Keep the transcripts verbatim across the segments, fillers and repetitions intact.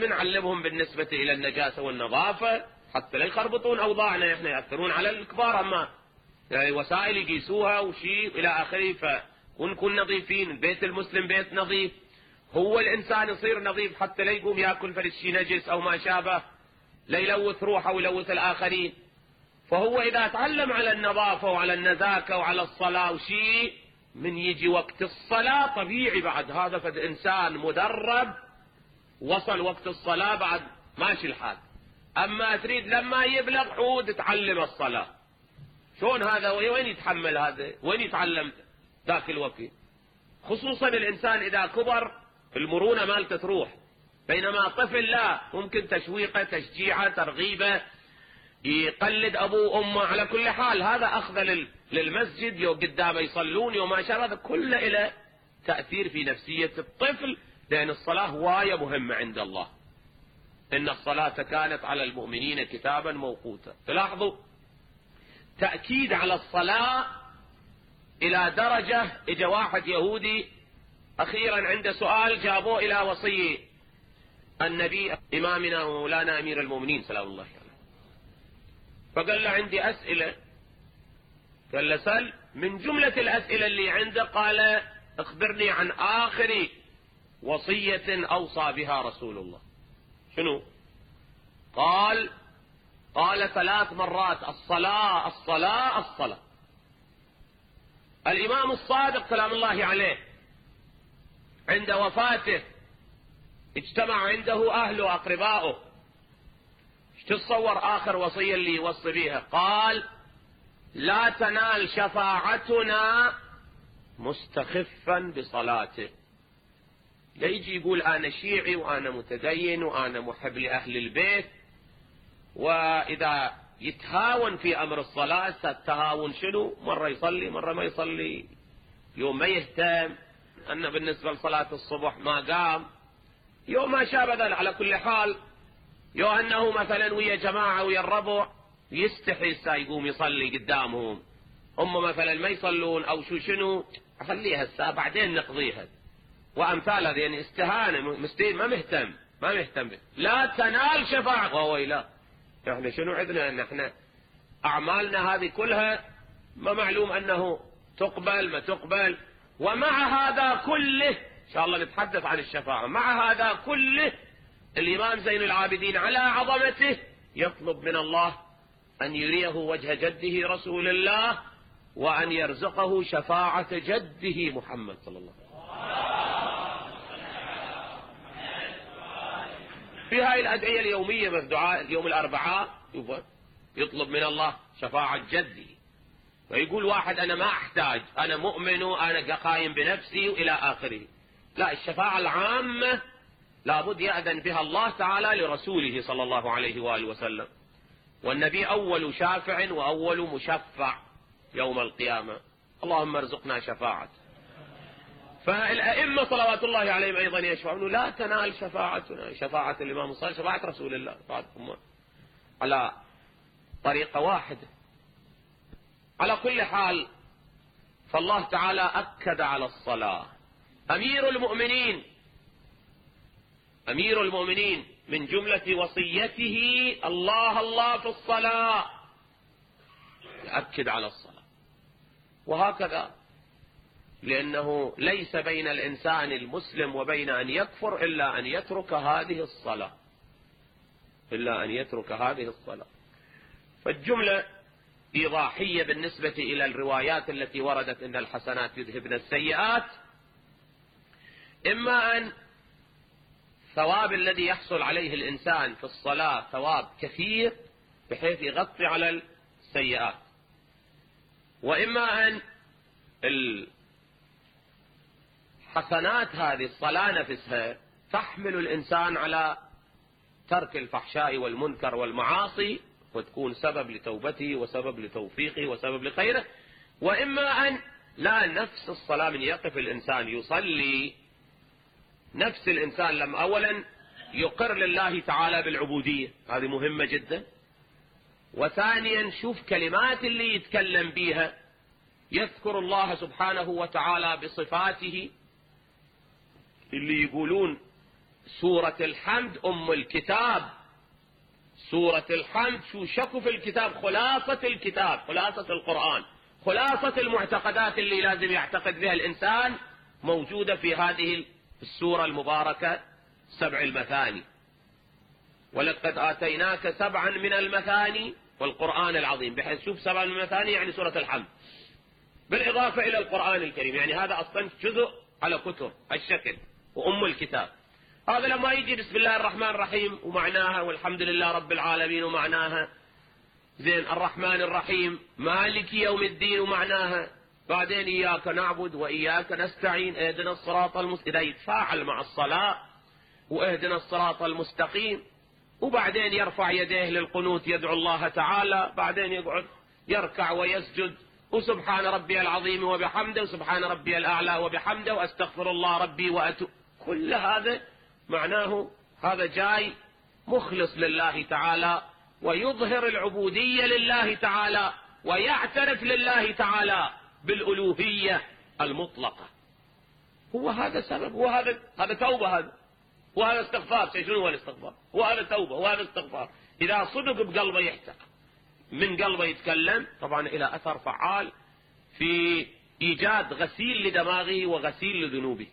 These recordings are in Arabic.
نعلمهم بالنسبة إلى النجاسة والنظافة حتى لا يخربطون أوضاعنا، إحنا يأثرون على الكبار، أما يعني وسائل يقيسوها وشيء إلى آخره، فنكون نظيفين. البيت المسلم بيت نظيف، هو الإنسان يصير نظيف حتى لا يقوم يأكل فرد شيء نجس أو ما شابه، لا يلوث روحه ويلوث الآخرين. فهو إذا تعلم على النظافة وعلى النزاكة وعلى الصلاة وشيء، من يجي وقت الصلاة طبيعي بعد هذا فد إنسان مدرب، وصل وقت الصلاة بعد ماشي الحال. أما تريد لما يبلغ عود تعلم الصلاة، شلون هذا؟ وين يتحمل هذا؟ وين يتعلم ذاك الوقت؟ خصوصا الإنسان إذا كبر المرونة مالته تروح، بينما طفل لا، ممكن تشويقه تشجيعه ترغيبه، يقلد أبوه وأمه على كل حال. هذا أخذ للمسجد يوم قدامه يصلون يوم ما شاء، هذا كله إلى تأثير في نفسية الطفل، لأن الصلاة واية مهمة عند الله. إن الصلاة كانت على المؤمنين كتابا موقوتا. تلاحظوا تأكيد على الصلاة إلى درجة إجا واحد يهودي أخيرا عنده سؤال جابوه إلى وصي النبي إمامنا ومولانا أمير المؤمنين سلام الله عليه، فقال له عندي أسئلة. قال له سل. من جملة الأسئلة اللي عنده قال اخبرني عن آخر وصية أوصى بها رسول الله. شنو؟ قال قال ثلاث مرات الصلاة الصلاة الصلاة. الإمام الصادق سلام الله عليه عند وفاته اجتمع عنده أهله وأقربائه. ايش تتصور آخر وصية اللي يوصي بيها؟ قال لا تنال شفاعتنا مستخفا بصلاته. لا يجي يقول أنا شيعي وأنا متدين وأنا محب لأهل البيت، وإذا يتهاون في أمر الصلاة، التهاون شنو؟ مرة يصلي مرة ما يصلي، يوم ما يهتم أنه بالنسبة لصلاة الصبح ما قام، يوم ما شابه ذلك. على كل حال يو أنه مثلا ويا جماعة ويا الربع يستحي يقوم يصلي قدامهم، هم مثلا ما يصلون أو شو شنو، أخليها الساعة بعدين نقضيها وأمثال هذه، يعني استهانة مستين ما مهتم ما مهتم به. لا تنال شفاعة وويلا. احنا شنو عندنا ان احنا اعمالنا هذه كلها ما معلوم انه تقبل ما تقبل. ومع هذا كله ان شاء الله نتحدث عن الشفاعة. مع هذا كله الامام زين العابدين على عظمته يطلب من الله ان يريه وجه جده رسول الله، وان يرزقه شفاعة جده محمد صلى الله عليه وسلم. في هاي الأدعية اليومية في دعاء يوم الأربعاء يطلب من الله شفاعة جدي، فيقول واحد أنا ما أحتاج، أنا مؤمن وأنا قايم بنفسي وإلى آخره. لا، الشفاعة العامة لابد يأذن بها الله تعالى لرسوله صلى الله عليه وآله وسلم، والنبي أول شافع وأول مشفع يوم القيامة. اللهم ارزقنا شفاعته. فالأئمة صلوات الله عليهم أيضا يشفعون لا تنال شفاعتنا، شفاعة الإمام الصالح شفاعة رسول الله على طريقة واحدة. على كل حال فالله تعالى أكد على الصلاة. أمير المؤمنين أمير المؤمنين من جملة وصيته الله الله في الصلاة، يأكد على الصلاة. وهكذا لأنه ليس بين الإنسان المسلم وبين أن يكفر إلا أن يترك هذه الصلاة إلا أن يترك هذه الصلاة. فالجملة إيضاحية بالنسبة إلى الروايات التي وردت إن الحسنات يذهبن السيئات. إما أن ثواب الذي يحصل عليه الإنسان في الصلاة ثواب كثير بحيث يغطي على السيئات، وإما أن الحسنات هذه الصلاة نفسها تحمل الإنسان على ترك الفحشاء والمنكر والمعاصي، وتكون سبب لتوبته وسبب لتوفيقه وسبب لخيره. وإما أن لا، نفس الصلاة من يقف الإنسان يصلي، نفس الإنسان لما أولا يقر لله تعالى بالعبودية، هذه مهمة جدا. وثانيا شوف كلمات اللي يتكلم بيها، يذكر الله سبحانه وتعالى بصفاته. اللي يقولون سورة الحمد أم الكتاب. سورة الحمد شو شكو في الكتاب، خلاصة الكتاب، خلاصة القرآن، خلاصة المعتقدات اللي لازم يعتقد بها الإنسان موجودة في هذه السورة المباركة سبع المثاني. ولقد آتيناك سبعا من المثاني والقرآن العظيم، بحيث شوف سبعا من المثاني يعني سورة الحمد بالإضافة إلى القرآن الكريم، يعني هذا أصلا جزء على كتب الشكل وأم الكتاب. هذا لما يجي بسم الله الرحمن الرحيم ومعناها والحمد لله رب العالمين ومعناها، زين الرحمن الرحيم مالك يوم الدين ومعناها، بعدين إياك نعبد وإياك نستعين اهدنا الصراط المستقيم، إذا يتفاعل مع الصلاة واهدنا الصراط المستقيم، وبعدين يرفع يديه للقنوت يدعو الله تعالى، بعدين يقعد يركع ويسجد وسبحان ربي العظيم وبحمده وسبحان ربي الأعلى وبحمده وأستغفر الله ربي وأتوب. كل هذا معناه هذا جاي مخلص لله تعالى ويظهر العبودية لله تعالى ويعترف لله تعالى بالألوهية المطلقة. هو هذا سبب، هو هذا هذا توبة، هذا وهذا استغفار. شنو هو الاستغفار؟ وهذا توبة وهذا استغفار. إذا صدق بقلبه يحتق من قلبه يتكلم، طبعا إلى أثر فعال في إيجاد غسيل لدماغه وغسيل لذنوبه.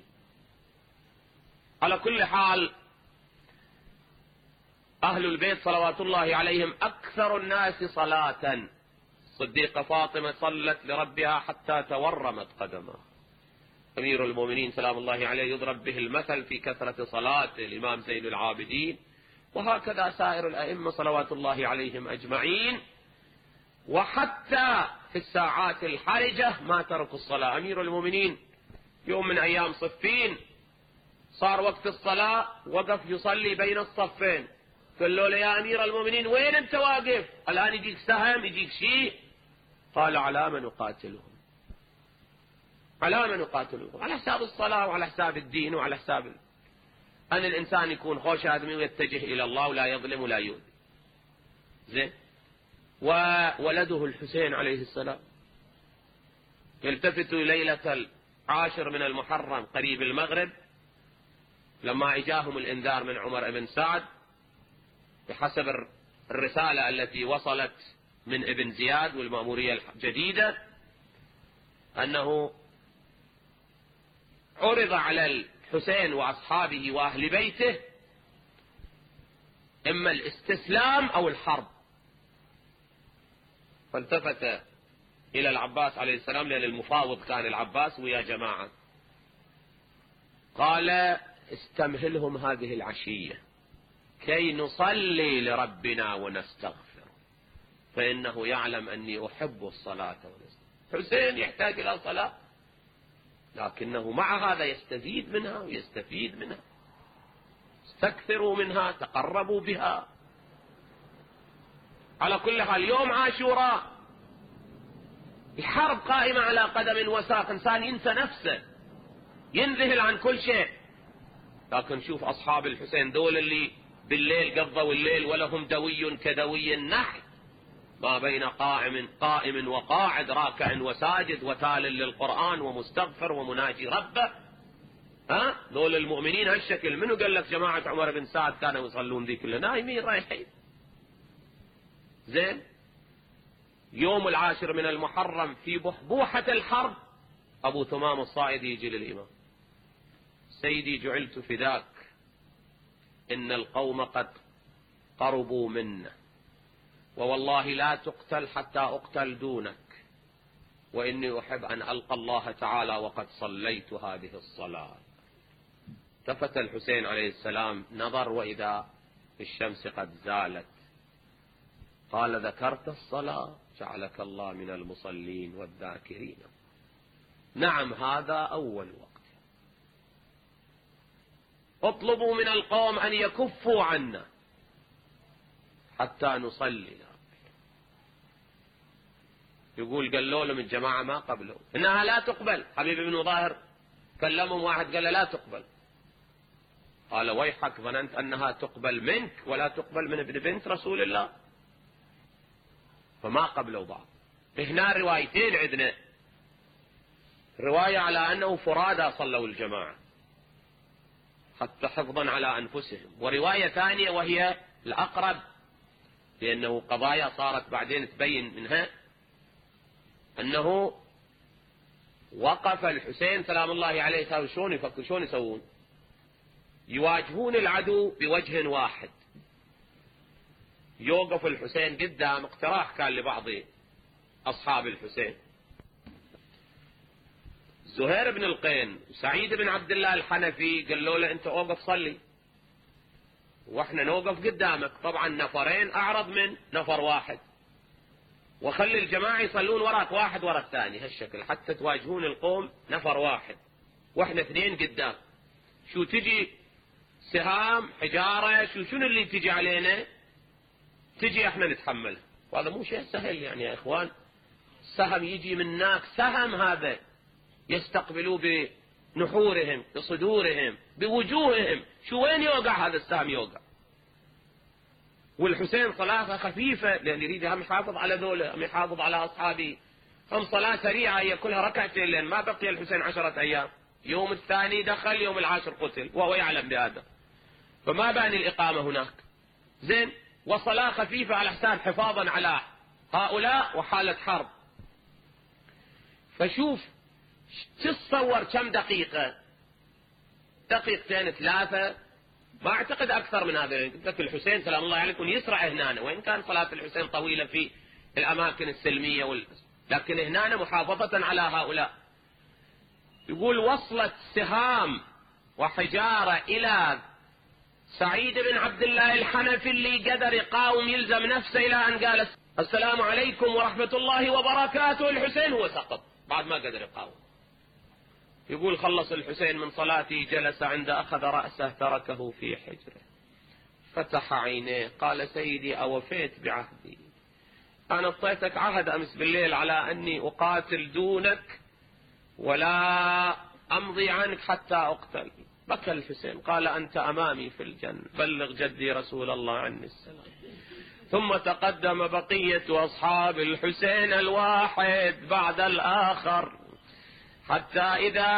على كل حال أهل البيت صلوات الله عليهم أكثر الناس صلاة. صديقة فاطمة صلت لربها حتى تورمت قدمها. أمير المؤمنين سلام الله عليه يضرب به المثل في كثرة صلاته، الإمام زين العابدين، وهكذا سائر الأئمة صلوات الله عليهم أجمعين. وحتى في الساعات الحرجة ما تركوا الصلاة. أمير المؤمنين يوم من أيام صفين صار وقت الصلاة وقف يصلي بين الصفين، قال له يا أمير المؤمنين وين أنت واقف؟ الآن يجيك سهم يجيك شيء. قال على من نقاتلهم، على من نقاتلهم، على حساب الصلاة وعلى حساب الدين وعلى حساب أن الإنسان يكون خوش آدمي ويتجه إلى الله ولا يظلم ولا يؤذي. زين. وولده الحسين عليه السلام يلتفت ليلة العاشر من المحرم قريب المغرب لما اجاهم الانذار من عمر بن سعد بحسب الرسالة التي وصلت من ابن زياد والمأمورية الجديدة أنه عرض على الحسين وأصحابه وأهل بيته إما الاستسلام أو الحرب. فالتفت إلى العباس عليه السلام، لأن المفاوض كان العباس ويا جماعة، قال استمهلهم هذه العشية كي نصلي لربنا ونستغفر، فإنه يعلم أني أحب الصلاة ونستغفر. حسين يحتاج إلى صلاة، لكنه مع هذا يستزيد منها ويستفيد منها. استكثروا منها، تقربوا بها. على كل حال يوم عاشوراء الحرب قائمة على قدم وساق، إنسان ينسى نفسه، ينذهل عن كل شيء. لكن شوف أصحاب الحسين دول اللي بالليل قضوا الليل ولهم دوي كدوي النحل، ما بين قائم قائم وقاعد راكع وساجد وتال للقرآن ومستغفر ومناجي ربه. ها دول المؤمنين هالشكل. منو قال لك جماعة عمر بن سعد كانوا يصلون ذي كلها؟ نايمين رايحين. زين. يوم العاشر من المحرم في بحبوحة الحرب أبو ثمام الصائدي يجي للإمام: سيدي جعلت فداك، إن القوم قد قربوا منا، ووالله لا تقتل حتى أقتل دونك، وإني أحب أن ألقى الله تعالى وقد صليت هذه الصلاة. التفت الحسين عليه السلام نظر وإذا الشمس قد زالت. قال: ذكرت الصلاة؟ جعلك الله من المصلين والذاكرين. نعم، هذا أول وقت. اطلبوا من القوم أن يكفوا عنا حتى نصلي. يقول قالوا لهم الجماعة ما قبلوا إنها لا تقبل. حبيب بن ظاهر كلمهم واحد قال لا تقبل. قال: ويحك، ظننت أنها تقبل منك ولا تقبل من ابن بنت رسول الله. فما قبلوا بعض. هنا روايتين عندنا، رواية على أنه فرادى صلوا الجماعة حتى حفظا على أنفسهم. ورواية ثانية وهي الأقرب، لأنه قضايا صارت بعدين تبين منها، أنه وقف الحسين سلام الله عليه. شلون يفكر شلون يسوون؟ يواجهون العدو بوجه واحد. يوقف الحسين قدام، اقتراح كان لبعض أصحاب الحسين، زهير بن القين وسعيد بن عبد الله الحنفي قالوا له أنت اوقف صلي واحنا نوقف قدامك. طبعا نفرين أعرض من نفر واحد، وخلي الجماعة يصلون وراك واحد ورا الثاني هالشكل حتى تواجهون القوم نفر واحد واحنا اثنين قدام. شو تجي سهام حجارة شو شنو اللي تجي علينا تجي احنا نتحملها. وهذا مو شيء سهل يعني يا اخوان. سهم يجي من ناك، سهم هذا يستقبلوه بنحورهم بصدورهم بوجوههم. شو وين يوقع هذا السهم؟ يوقع. والحسين صلاة خفيفة لأن يريد هم يحافظ على ذوله، هم يحافظ على أصحابه، هم صلاة سريعة هي كلها ركعتين لأن ما بقي الحسين عشرة أيام. يوم الثاني دخل، يوم العاشر قتل وهو يعلم بهذا، فما باني الإقامة هناك. زين، وصلاة خفيفة على حساب حفاظا على هؤلاء وحالة حرب. فشوف تتصور كم دقيقة، دقيقتين ثلاثة، ما اعتقد اكثر من هذا. قلت الحسين سلام الله عليه يكون يسرع هنا، وان كان صلاة الحسين طويلة في الاماكن السلمية وال... لكن هنا محافظة على هؤلاء. يقول وصلت سهام وحجارة الى سعيد بن عبد الله الحنفي اللي قدر يقاوم يلزم نفسه الى ان قال السلام عليكم ورحمة الله وبركاته. الحسين هو سقط بعد ما قدر يقاوم. يقول خلص الحسين من صلاتي، جلس عند أخذ رأسه تركه في حجره، فتح عينيه قال سيدي أوفيت بعهدي، أنا اعطيتك عهد أمس بالليل على أني أقاتل دونك ولا أمضي عنك حتى أقتل. بكى الحسين قال أنت أمامي في الجنة، بلغ جدي رسول الله عني السلام. ثم تقدم بقية أصحاب الحسين الواحد بعد الآخر، حتى إذا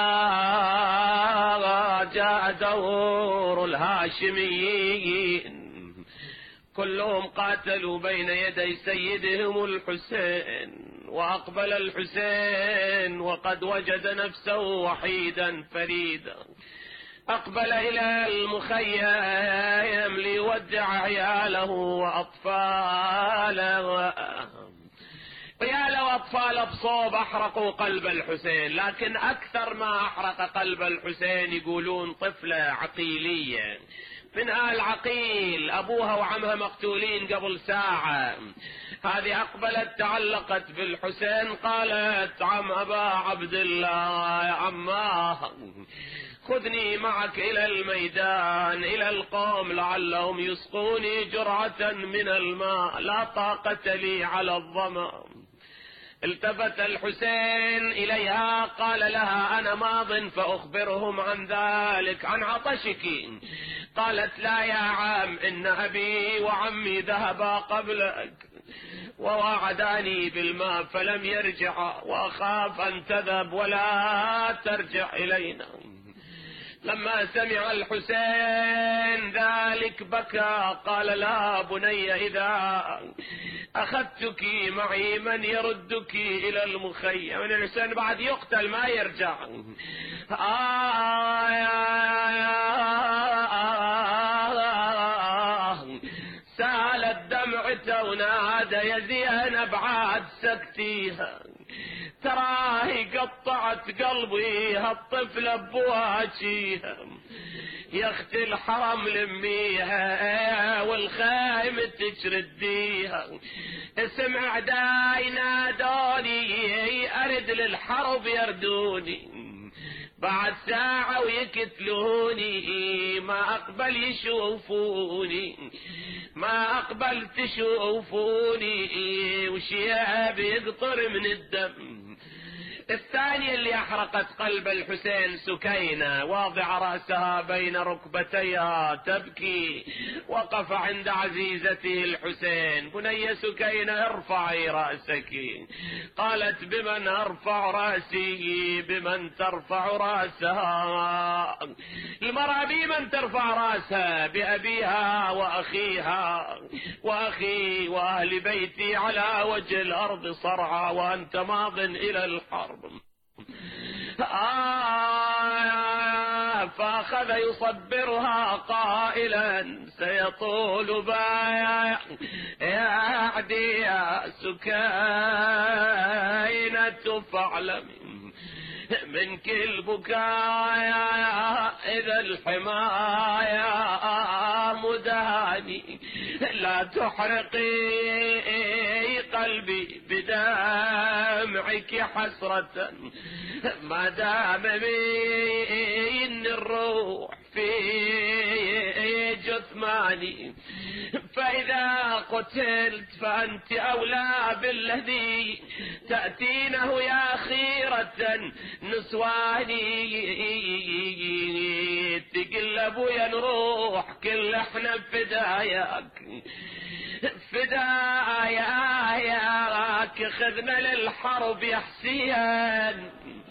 جاء دور الهاشميين كلهم قاتلوا بين يدي سيدهم الحسين. وأقبل الحسين وقد وجد نفسه وحيدا فريدا، أقبل إلى المخيم ليودع عياله وأطفاله. عياله وأطفاله بصوب أحرقوا قلب الحسين، لكن أكثر ما أحرق قلب الحسين يقولون طفلة عقيلية من آل عقيل، أبوها وعمها مقتولين قبل ساعة. هذه أقبلت تعلقت بالحسين قالت عم أبا عبد الله يا عماه خذني معك إلى الميدان إلى القوم لعلهم يسقوني جرعة من الماء، لا طاقة لي على الظمأ. التفت الحسين إليها قال لها أنا ماض فأخبرهم عن ذلك عن عطشك. قالت لا يا عم، إن أبي وعمي ذهبا قبلك ووعداني بالماء فلم يرجع، وأخاف أن تذهب ولا ترجع إلينا. لما سمع الحسين ذلك بكى قال لا بني، إذا أخذتك معي من يردك إلى المخيم؟ من الحسين بعد يقتل ما يرجع. آه سالت دمعته ونادى يا زينب عاد سكتيها، تراهي قطعت قلبي هالطفلة بواجيها، يا اختي الحرم لميها والخايم تشرديها. اسم اعداي نادوني ارد للحرب يردوني، بعد ساعة ويقتلوني ما اقبل يشوفوني، ما اقبل تشوفوني وشياب يقطر من الدم. الثانية اللي أحرقت قلب الحسين سكينة واضع رأسها بين ركبتيها تبكي، وقف عند عزيزته الحسين: بني سكينة ارفعي رأسك. قالت: بمن أرفع رأسي؟ بمن ترفع رأسها؟ المرأة بمن ترفع رأسها؟ بأبيها وأخيها، وأخي وأهل بيتي على وجه الأرض صرعى وأنت ماض إلى الحرب. آه فأخذ يصبرها قائلا: سيطول بايع يعدي يا سكينة فاعلمي من كل بكايا إذا الحمايا مداني، لا تحرقي قلبي بدمعك حسرة ما دام من الروح في جثماني، فإذا قتلت فأنت أولى بالذي تأتينه يا خيرة نسواني. تقلب يا نروح كل احنا فداياك فداياك، خذنا للحرب يا حسين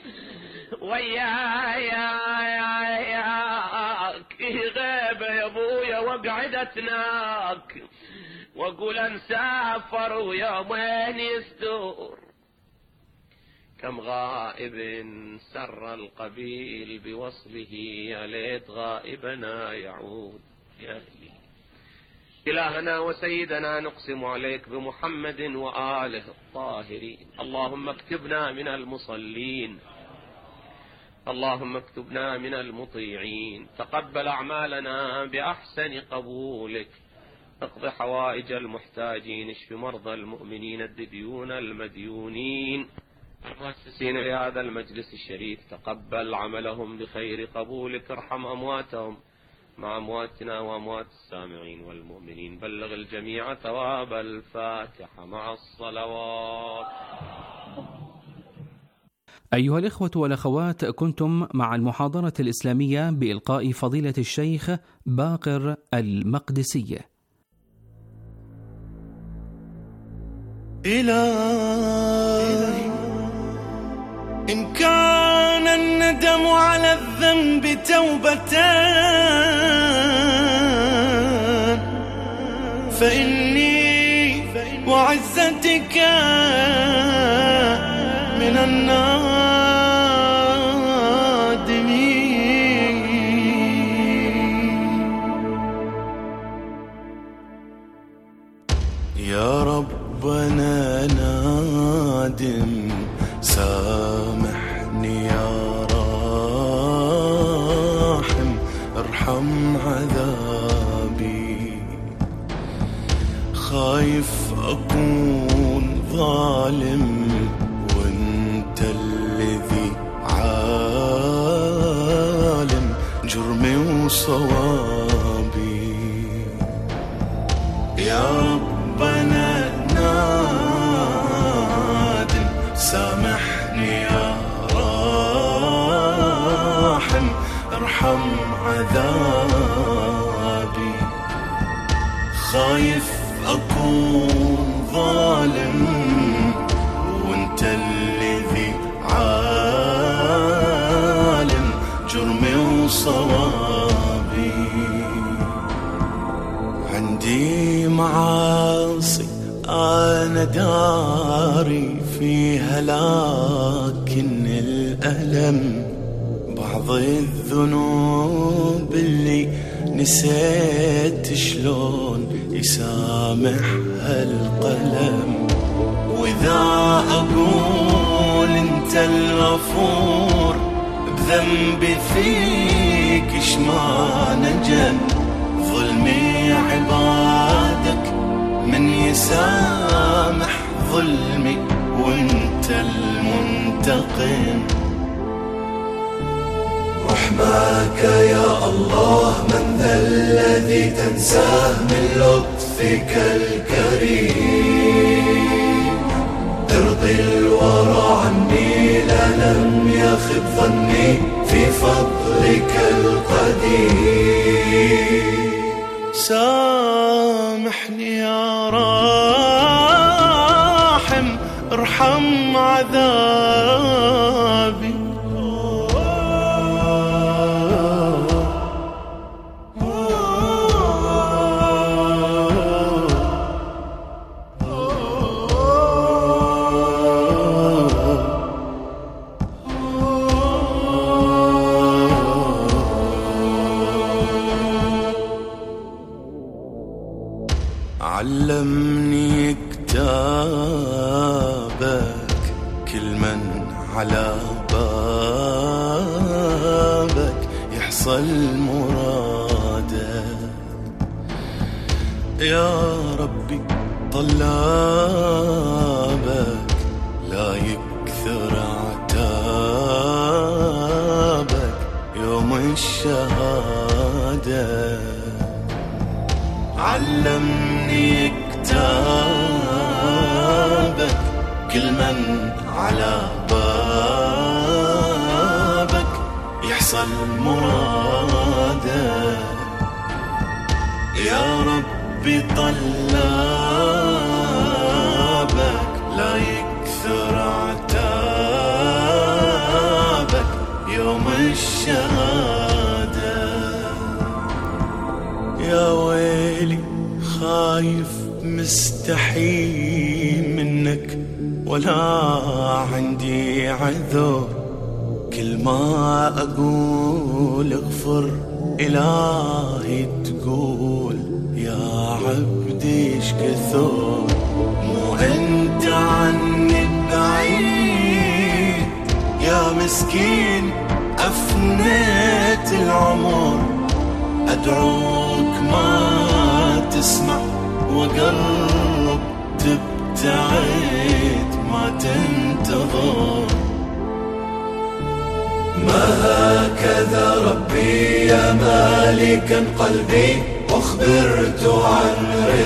وياك غيبة يا ابويا وقعدتناك، واقول انسافر ويومين يستور. كم غائب سر القبيل بوصله، يا ليت غائبنا يعود. يا أهلي إلهنا وسيدنا نقسم عليك بمحمد وآله الطاهرين، اللهم اكتبنا من المصلين، اللهم اكتبنا من المطيعين، تقبل أعمالنا بأحسن قبولك، اقض حوائج المحتاجين، اشف مرضى المؤمنين الديون المديونين، المؤسسين لهذا المجلس الشريف تقبل عملهم بخير قبولك، ارحم أمواتهم مع أمواتنا وأموات السامعين والمؤمنين، بلغ الجميع ثواب الفاتحة مع الصلوات. أيها الإخوة والأخوات، كنتم مع المحاضرة الإسلامية بإلقاء فضيلة الشيخ باقر المقدسي. إلهي إن كان الندم على الذنب توبتان، فإني وعزتك من النادمين. يا ربنا نادم سامحني يا راحم، ارحم عذابي، خايف أكون ظالم وانت الذي عالم جرمي وصوابي. يا ربنا نادم سامحني يا راحم، ارحم عذابي، خايف أكون ظالم وانت الذي عالم جرمي وصوابي. عندي معاصي أنا داري فيها، لكن الألم بعض الذنوب اللي نسيت شلون يسامحها القلم. وإذا أقول أنت الغفور بذنبي فيك إش ما نجم، ظلمي عبادك من يسامح ظلمي وانت المنتقم. رحمك يا الله من ذا الذي تنساه من لطفك الكريم، ارضي الورى عني لا لم يخب ظني في فضلك القدير. سامحني يا راحم ارحم عذابي. علمني كتابك كل من على بابك يحصل مراده. يا ربي طلابك لا يكثر عتابك يوم الشهادة. علمني كتابك كل من على بابك يحصل مراده. يا ربي طلابك لا يكثر عتابك يوم الشهادة. يا ويلي خايف مستحي منك ولا عندي عذر. كل ما أقول اغفر إلهي تقول يا عبدي ايش كثر. مو أنت عني بعيد يا مسكين أفنيت العمر. أدعوك ما تسمع وقرب تبتعد ما تنتظر. ما هكذا ربي يا مالكا قلبي أخبرت عن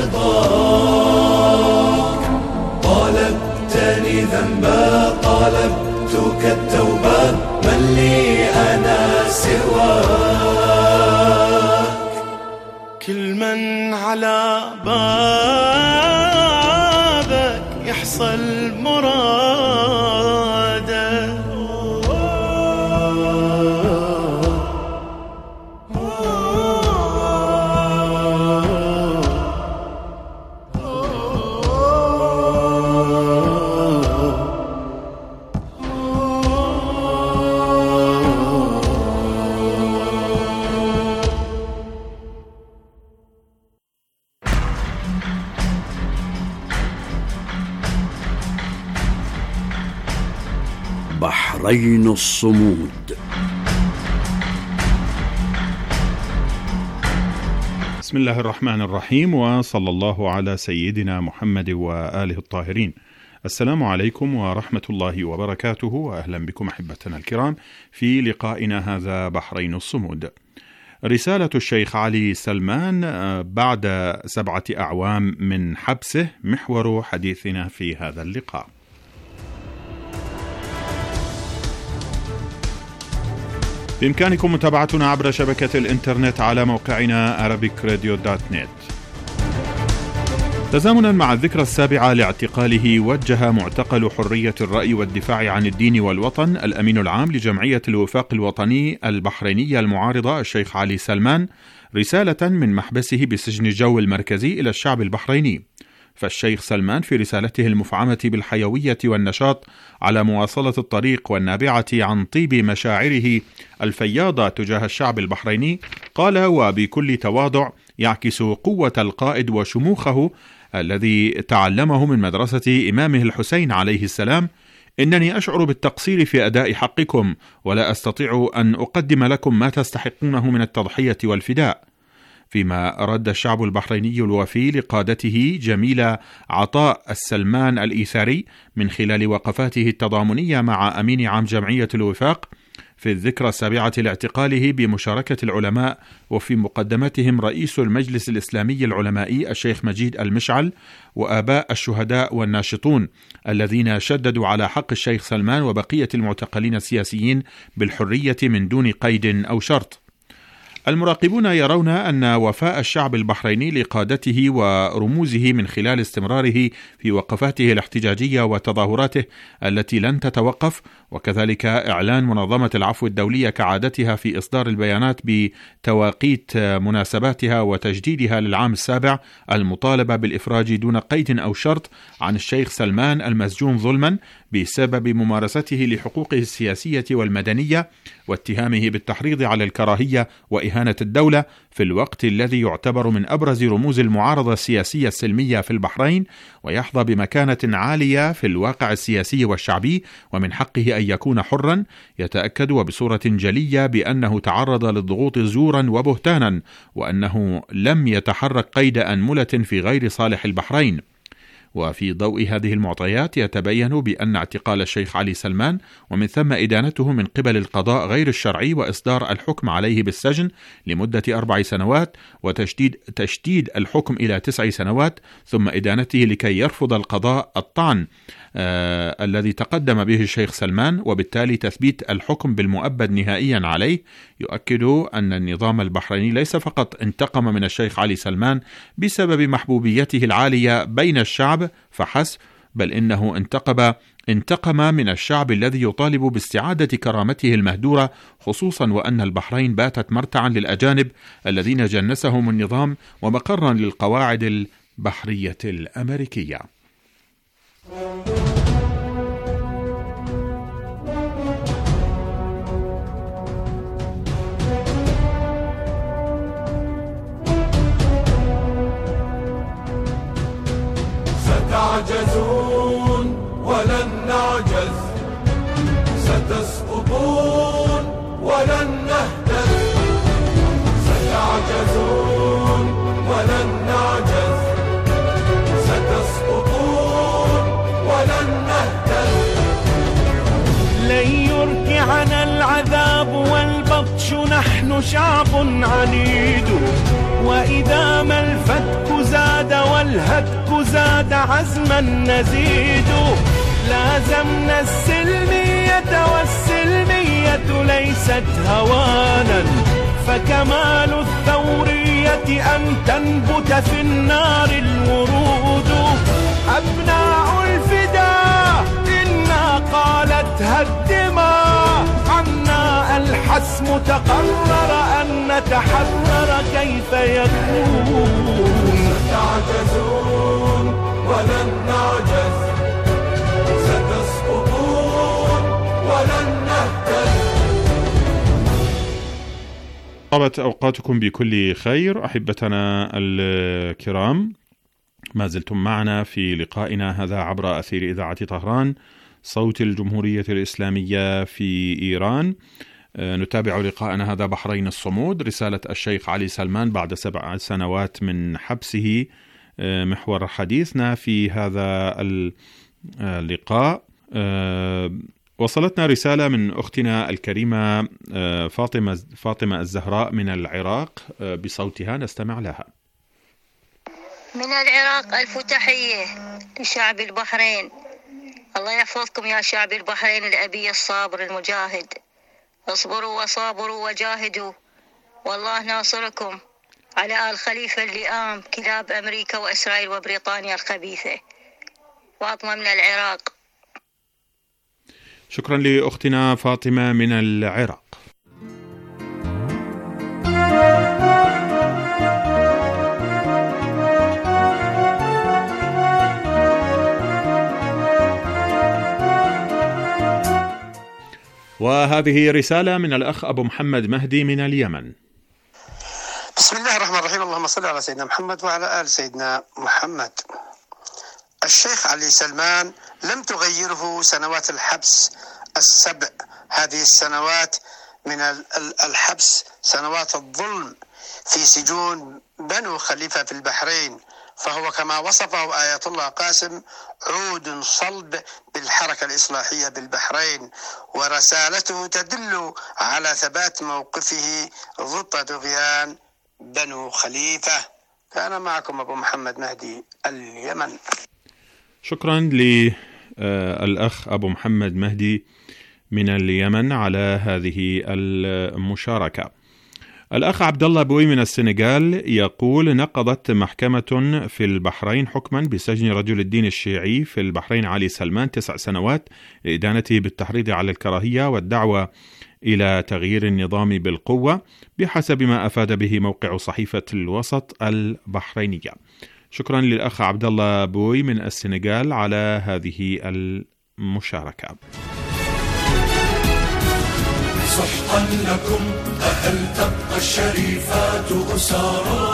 رضاك. طالبتني ذنبا طالبتك التوبة من لي أنا سواك. كل من على بابك يحصل مراده. بحرين الصمود. بسم الله الرحمن الرحيم، وصلى الله على سيدنا محمد وآله الطاهرين. السلام عليكم ورحمة الله وبركاته، وأهلا بكم أحبتنا الكرام في لقائنا هذا بحرين الصمود. رسالة الشيخ علي سلمان بعد سبعة أعوام من حبسه محور حديثنا في هذا اللقاء. بإمكانكم متابعتنا عبر شبكة الإنترنت على موقعنا arabic radio dot net. تزامنا مع الذكرى السابعة لاعتقاله، وجه معتقل حرية الرأي والدفاع عن الدين والوطن الأمين العام لجمعية الوفاق الوطني البحرينية المعارضة الشيخ علي سلمان رسالة من محبسه بسجن الجو المركزي إلى الشعب البحريني. فالشيخ سلمان في رسالته المفعمة بالحيوية والنشاط على مواصلة الطريق والنابعة عن طيب مشاعره الفياضة تجاه الشعب البحريني قال وبكل تواضع يعكس قوة القائد وشموخه الذي تعلمه من مدرسة إمامه الحسين عليه السلام: إنني أشعر بالتقصير في أداء حقكم، ولا أستطيع أن أقدم لكم ما تستحقونه من التضحية والفداء. فيما رد الشعب البحريني الوفي لقادته جميل عطاء السلمان الإيثاري من خلال وقفاته التضامنية مع أمين عام جمعية الوفاق في الذكرى السابعة لاعتقاله بمشاركة العلماء، وفي مقدمتهم رئيس المجلس الإسلامي العلمائي الشيخ مجيد المشعل وآباء الشهداء والناشطون الذين شددوا على حق الشيخ سلمان وبقية المعتقلين السياسيين بالحرية من دون قيد أو شرط. المراقبون يرون أن وفاء الشعب البحريني لقادته ورموزه من خلال استمراره في وقفاته الاحتجاجية وتظاهراته التي لن تتوقف، وكذلك إعلان منظمة العفو الدولية كعادتها في إصدار البيانات بتواقيت مناسباتها وتجديدها للعام السابع المطالبة بالإفراج دون قيد أو شرط عن الشيخ سلمان المسجون ظلما بسبب ممارسته لحقوقه السياسية والمدنية واتهامه بالتحريض على الكراهية وإهانة الدولة في الوقت الذي يعتبر من أبرز رموز المعارضة السياسية السلمية في البحرين، ويحظى بمكانة عالية في الواقع السياسي والشعبي، ومن حقه أن يكون حرا، يتأكد وبصورة جلية بأنه تعرض للضغوط زورا وبهتانا، وأنه لم يتحرك قيد أنملة في غير صالح البحرين. وفي ضوء هذه المعطيات يتبين بأن اعتقال الشيخ علي سلمان ومن ثم إدانته من قبل القضاء غير الشرعي وإصدار الحكم عليه بالسجن لمدة أربع سنوات وتشديد تشديد الحكم إلى تسع سنوات ثم إدانته لكي يرفض القضاء الطعن آه الذي تقدم به الشيخ سلمان، وبالتالي تثبيت الحكم بالمؤبد نهائيا عليه، يؤكد أن النظام البحريني ليس فقط انتقم من الشيخ علي سلمان بسبب محبوبيته العالية بين الشعب فحسب، بل إنه انتقم انتقم من الشعب الذي يطالب باستعادة كرامته المهدورة، خصوصا وأن البحرين باتت مرتعا للأجانب الذين جنسهم النظام ومقرا للقواعد البحرية الأمريكية. ستعجزون ولن نعجز، ستسقطون ولن نهتز، ستعجزون ولن نعجز، ستسقطون ولن نهتز. لن يركعنا العذاب والبطش، نحن شعب عنيد، وإذا ما الفتك زاد والهتك زاد عزما نزيد. لازمنا السلمية والسلمية ليست هوانا، فكمال الثورية أن تنبت في النار الورود. أبناء الفداء إنا قالتها الدماء، عنا الحسم تقرر أن نتحرر كيف يكون. ستعجزون ولن نعجز، ستسقطون ولن نهتز. طابت أوقاتكم بكل خير أحبتنا الكرام، ما زلتم معنا في لقائنا هذا عبر أثير إذاعة طهران صوت الجمهورية الإسلامية في إيران. نتابع لقاءنا هذا بحرين الصمود، رسالة الشيخ علي سلمان بعد سبع سنوات من حبسه، محور حديثنا في هذا اللقاء. وصلتنا رسالة من أختنا الكريمة فاطمة فاطمة الزهراء من العراق بصوتها، نستمع لها. من العراق ألف تحية لشعب البحرين، الله يحفظكم يا شعب البحرين الأبي الصابر المجاهد، اصبروا وصابروا وجاهدوا والله ناصركم على آل خليفة اللئام كلاب أمريكا وإسرائيل وبريطانيا الخبيثة. فاطمة من العراق. شكرا لأختنا فاطمة من العراق. وهذه رسالة من الأخ أبو محمد مهدي من اليمن. بسم الله الرحمن الرحيم، اللهم صل على سيدنا محمد وعلى آل سيدنا محمد. الشيخ علي سلمان لم تغيره سنوات الحبس السبع، هذه السنوات من الحبس سنوات الظلم في سجون بنو خليفة في البحرين، فهو كما وصفه آية الله قاسم عود صلب بالحركة الإصلاحية بالبحرين، ورسالته تدل على ثبات موقفه ضد طغيان بنو خليفة. كان معكم أبو محمد مهدي اليمن. شكرا للأخ أبو محمد مهدي من اليمن على هذه المشاركة. الأخ عبد الله بوي من السنغال يقول: نقضت محكمة في البحرين حكما بسجن رجل الدين الشيعي في البحرين علي سلمان تسع سنوات لإدانته بالتحريض على الكراهية والدعوة إلى تغيير النظام بالقوة بحسب ما أفاد به موقع صحيفة الوسط البحرينية. شكرا للأخ عبد الله بوي من السنغال على هذه المشاركة. سحقا لكم أهل تبقى الشريفات أسارا،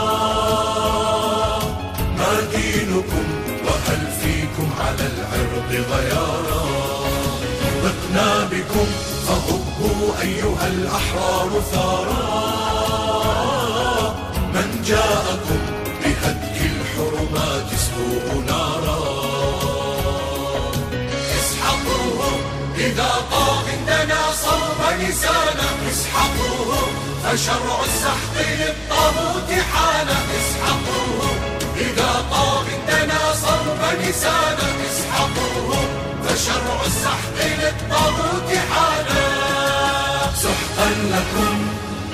ما دينكم وهل فيكم على العرض غيارا، ضقنا بكم فهبوا أيها الأحرار ثارا، من جاءكم بهتك الحرمات اسقوه نارا، اسحقوه إذا طاغ عندنا صوب لسانا، اسحقوه فشرع السحق للطاغوت حان، اسحقوه إذا طاغ عندنا صوب لسانا، اسحقوه فشرع السحق للطاغوت حان. سحقا لكم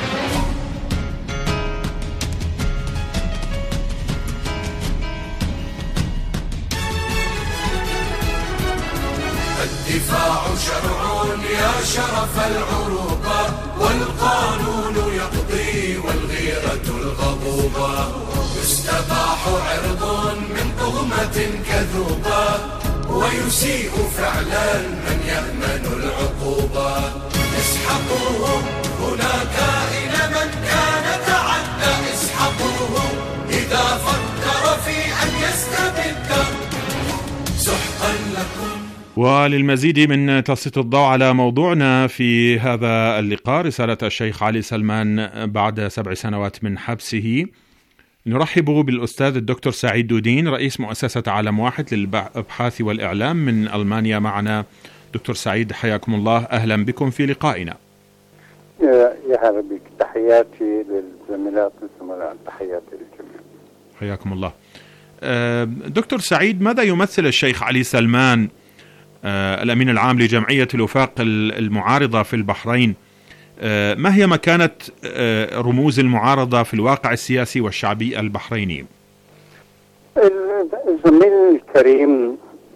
الدفاع شرع يا شرف العروبة، والقانون يقضي والغيرة الغضوبة، يستباح عرض من تهمة كذوبة، ويسيء فعلا من يأمن العقوبة، اسحقوه هناك إلى من كان تعدى، اسحقوه إذا فكر في أن يستبد. سحقا لكم. وللمزيد من تسليط الضوء على موضوعنا في هذا اللقاء رسالة الشيخ علي سلمان بعد سبع سنوات من حبسه، نرحب بالأستاذ الدكتور سعيد دودين رئيس مؤسسة عالم واحد للأبحاث والإعلام من ألمانيا معنا. دكتور سعيد حياكم الله، أهلا بكم في لقائنا. يا هلا بك، تحياتي للزميلات والزملاء، تحياتي للجميع. حياكم الله. دكتور سعيد، ماذا يمثل الشيخ علي سلمان الأمين العام لجمعية الوفاق المعارضة في البحرين؟ ما هي مكانة رموز المعارضة في الواقع السياسي والشعبي البحريني؟ الزميل الكريم،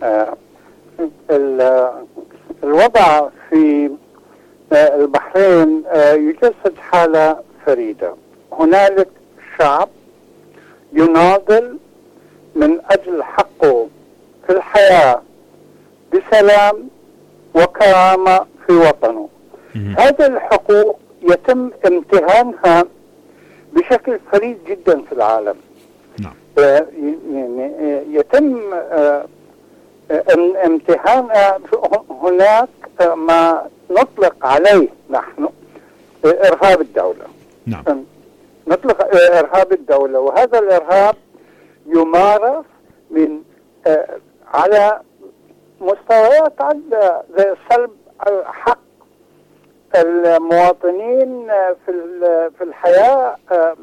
الوضع في البحرين يجسد حالة فريدة. هنالك شعب يناضل من أجل حقه في الحياة بسلام وكرامة في وطنه. هذه الحقوق يتم امتهانها بشكل فريد جدا في العالم. نعم. يعني يتم امتهانها. هناك ما نطلق عليه نحن إرهاب الدولة. نعم. نطلق إرهاب الدولة، وهذا الإرهاب يمارس من على مستويات عدة، زي سلب حق المواطنين في في الحياة،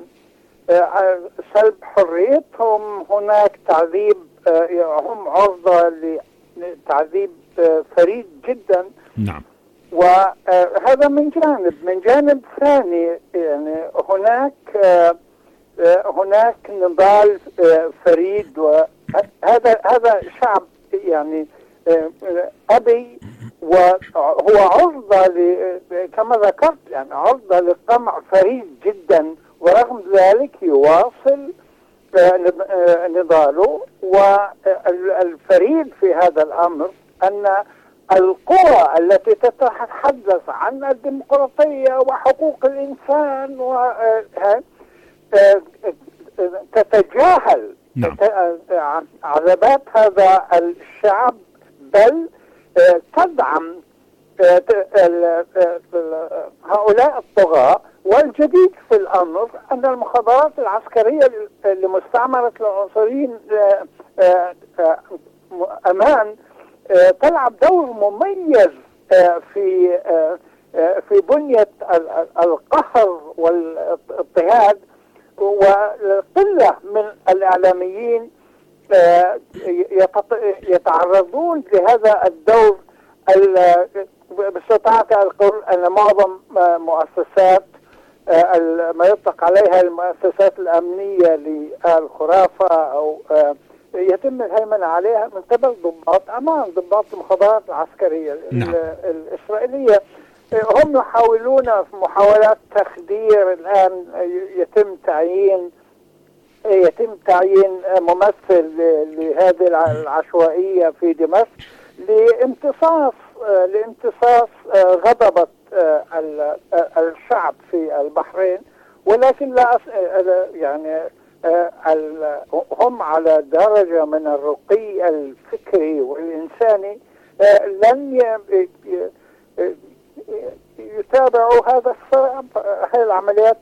سلب حريتهم. هناك تعذيب، هم عرضة لتعذيب فريد جدا. نعم. وهذا من جانب. من جانب ثاني يعني هناك هناك نضال فريد، وهذا هذا شعب يعني أبي، وهو عرضة كما ذكرت يعني عرضة لقمع فريد جدا، ورغم ذلك يواصل نضاله. والفريد في هذا الأمر أن القوى التي تتحدث عن الديمقراطية وحقوق الإنسان تتجاهل عذابات هذا الشعب، بل تدعم هؤلاء الطغاة. والجديد في الأمر أن المخابرات العسكرية لمستعمرة العنصريين أمان تلعب دور مميز في في بنية القهر والاضطهاد، وقلة من الإعلاميين يتعرضون لهذا الدور. باستطاعة القول أن معظم مؤسسات ما يطلق عليها المؤسسات الأمنية للخرافة أو يتم الهيمنة عليها من قبل ضباط أمان، ضباط المخابرات العسكرية نعم. الإسرائيلية. هم يحاولون في محاولات تخدير الآن، يتم تعيين يتم تعيين ممثل لهذه العشوائية في دمشق لامتصاص لامتصاص غضبة الشعب في البحرين، ولكن لا يعني هم على درجة من الرقي الفكري والإنساني لن يتابعوا هذا الصراع، هذه العمليات.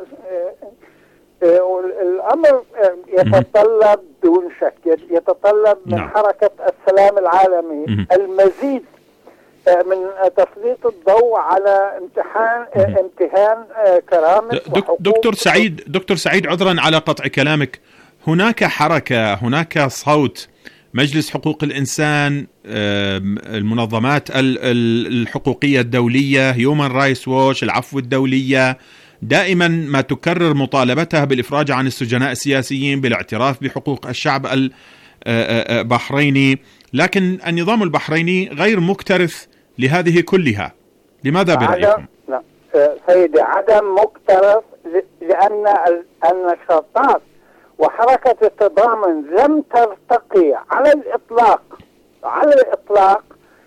الأمر يتطلب دون شك يتطلب من نعم. حركة السلام العالمي م- المزيد من تسليط الضوء على امتحان م- امتهان كرامة دكتور سعيد دكتور سعيد عذرا على قطع كلامك، هناك حركة، هناك صوت مجلس حقوق الإنسان، المنظمات الحقوقية الدولية، هيومن رايتس ووتش، العفو الدولية، دائما ما تكرر مطالبتها بالإفراج عن السجناء السياسيين، بالاعتراف بحقوق الشعب البحريني، لكن النظام البحريني غير مكترث لهذه كلها. لماذا برأيكم؟ لا سيدي، عدم مكترث لأن النشاطات وحركة التضامن لم ترتقي على الإطلاق على الإطلاق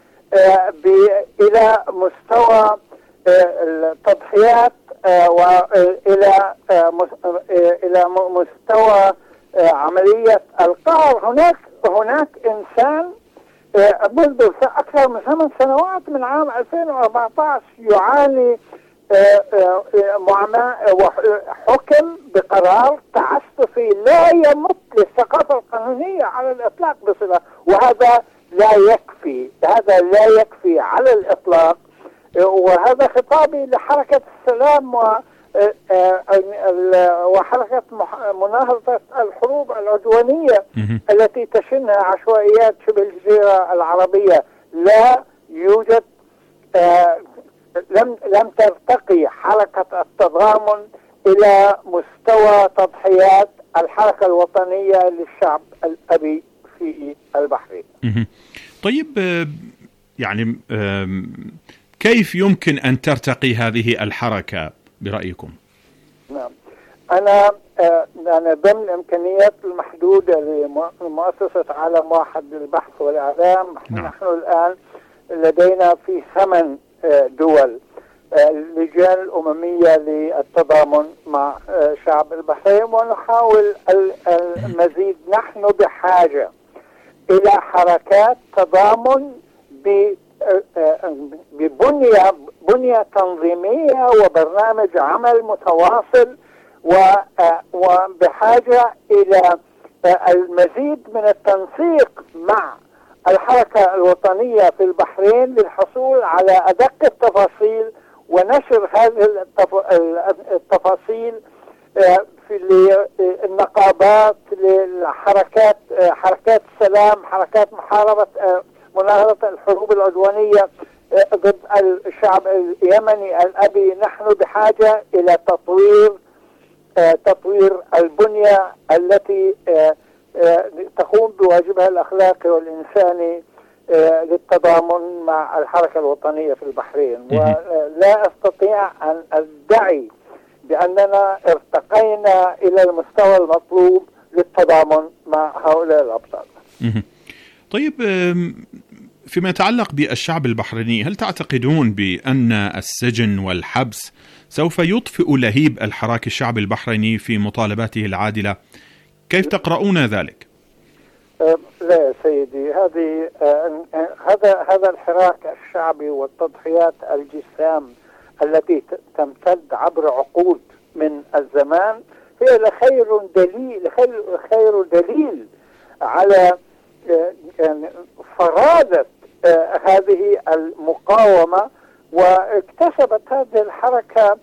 إلى مستوى التضحيات وإلى إلى مستوى عملية القهر. هناك هناك إنسان منذ أكثر من ثمان سنوات من عام ألفين وأربعة عشر يعاني معاماة وحكم بقرار تعسفي لا يمت للثقافة القانونية على الإطلاق بصلة، وهذا لا يكفي هذا لا يكفي على الإطلاق. وهذا خطابي لحركة السلام و وحركة مناهضة الحروب العدوانية التي تشنها عشوائيات شبه الجزيرة العربية. لا يوجد لم لم ترتقي حركة التضامن إلى مستوى تضحيات الحركة الوطنية للشعب الأبي في البحرين. طيب، يعني كيف يمكن أن ترتقي هذه الحركة برأيكم؟ نعم، أنا أنا ضمن الإمكانيات المحدودة لمؤسسة عالم واحد للبحث والإعلام. نعم. نحن الآن لدينا في ثمان دول اللجان الأممية للتضامن مع شعب البحرين، ونحاول المزيد. نحن بحاجة إلى حركات تضامن ببنية بنية تنظيمية وبرنامج عمل متواصل، وبحاجة إلى المزيد من التنسيق مع الحركة الوطنية في البحرين للحصول على أدق التفاصيل ونشر هذه التفاصيل في النقابات، للحركات، حركات السلام، حركات محاربة مناهضة الحروب العدوانية ضد الشعب اليمني الأبي. نحن بحاجة إلى تطوير تطوير البنية التي تقوم بواجبها الأخلاقي والإنساني للتضامن مع الحركة الوطنية في البحرين. ولا أستطيع أن أدعي بأننا ارتقينا إلى المستوى المطلوب للتضامن مع هؤلاء الأبطال. طيب، فيما يتعلق بالشعب البحريني، هل تعتقدون بأن السجن والحبس سوف يطفئ لهيب الحراك الشعب البحريني في مطالباته العادلة؟ كيف تقرؤون ذلك؟ لا يا سيدي، هذه هذا هذا الحراك الشعبي والتضحيات الجسام التي تمتد عبر عقود من الزمان هي لخير دليل خير, خير دليل على يعني فرادة هذه المقاومة. واكتسبت هذه الحركة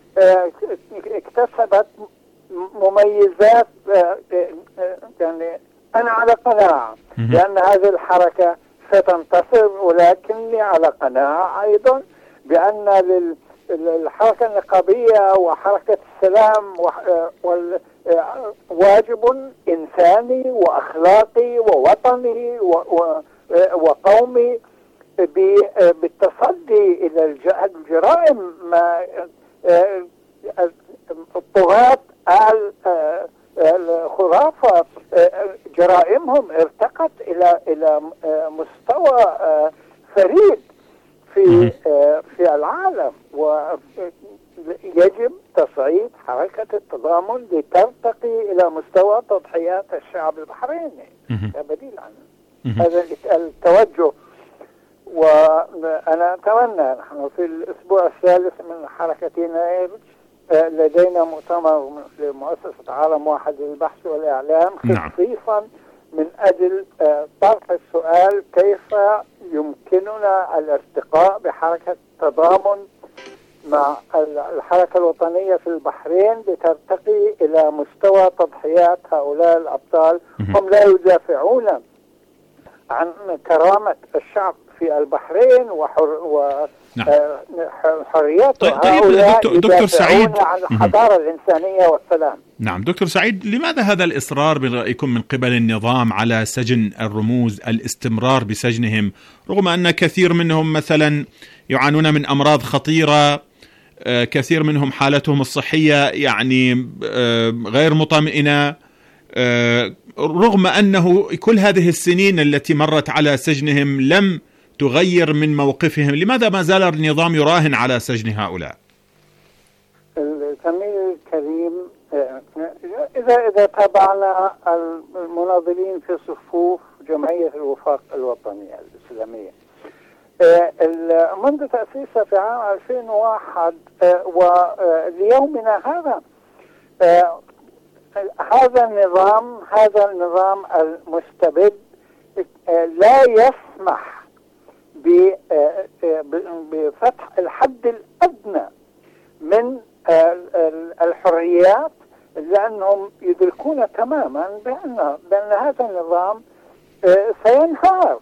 اكتسبت مميزات، يعني أنا على قناعة بأن هذه الحركة ستنتصر، ولكني على قناعة أيضا بأن للحركة النقابية وحركة السلام واجب إنساني وأخلاقي ووطني وقومي بالتصدي إلى الجرائم. الطغاة الخرافة جرائمهم ارتقت إلى إلى مستوى فريد في في العالم، ويجب تصعيد حركة التضامن لترتقي إلى مستوى تضحيات الشعب البحريني لا بديل عنه. هذا التوجه. وأنا أتمنى، نحن في الأسبوع الثالث من حركة يناير لدينا مؤتمر لمؤسسة عالم واحد للبحث والإعلام خصيصا من أجل طرح السؤال كيف يمكننا الارتقاء بحركة تضامن مع الحركة الوطنية في البحرين لترتقي إلى مستوى تضحيات هؤلاء الأبطال. هم لا يدافعون عن كرامة الشعب في البحرين وحر و نعم. حرياته. طيب هؤلاء دكتور, دكتور سعيد عن الحضارة الإنسانية والسلام. نعم دكتور سعيد، لماذا هذا الإصرار برأيكم من قبل النظام على سجن الرموز، الاستمرار بسجنهم رغم أن كثير منهم مثلا يعانون من أمراض خطيرة، كثير منهم حالتهم الصحية يعني غير مطمئنة، رغم أنه كل هذه السنين التي مرت على سجنهم لم تغير من موقفهم؟ لماذا ما زال النظام يراهن على سجن هؤلاء؟ الزميل الكريم، إذا إذا تابعنا المناضلين في صفوف جمعية الوفاق الوطنية الإسلامية منذ تأسيسها في عام ألفين وواحد وليومنا هذا، هذا النظام هذا النظام المستبد لا يسمح بفتح الحد الأدنى من الحريات، لأنهم يدركون تماما بأن بأن هذا النظام سينهار.